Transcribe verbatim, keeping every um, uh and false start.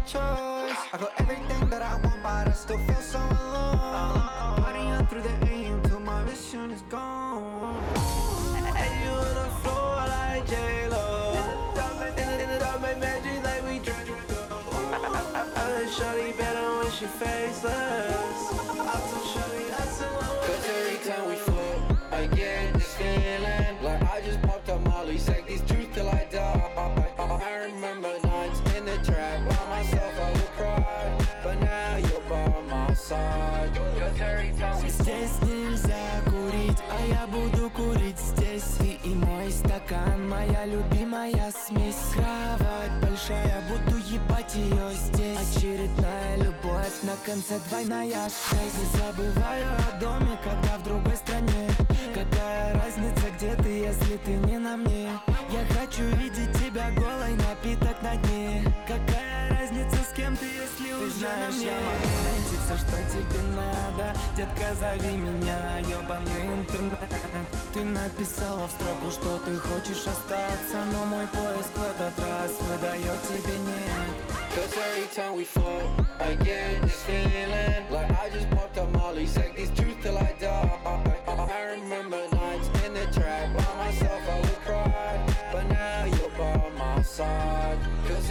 choice. I got everything that I want, but I still feel so alone. Partying through the A M till my vision is gone. And you on the floor like J-Lo. In the dark, make magic like we drink. I let shawty better when she faceless. I told shawty I still want. Cause every time we fuck, I get this feeling like I just popped up Molly. Say these truths till I die. I remember nights in the trap by myself, I would cry, but now you're by my side. Cause every time we Здесь нельзя курить, а я буду курить здесь. Ты и мой стакан, моя любимая смесь. Кровать большая, буду ебать ее здесь. Очередная любовь, на конце двойная шесть. Не забываю о доме, когда в другой стране. Какая разница, где ты, если ты не на мне? Я хочу видеть тебя голой, напиток на дне. Какая разница, с кем ты, если ты уже знаешь, на мне? Я могу найти все, что тебе надо. Детка, зови меня, ёбаный интернет. Ты написала в строку, что ты хочешь остаться, но мой поиск в этот раз выдает тебе нет. Cause every time we fuck, I get this feeling like I just popped up Molly. Say these truths till I die. I remember nights in the trap by myself, I would cry, but now you're by my side. Cause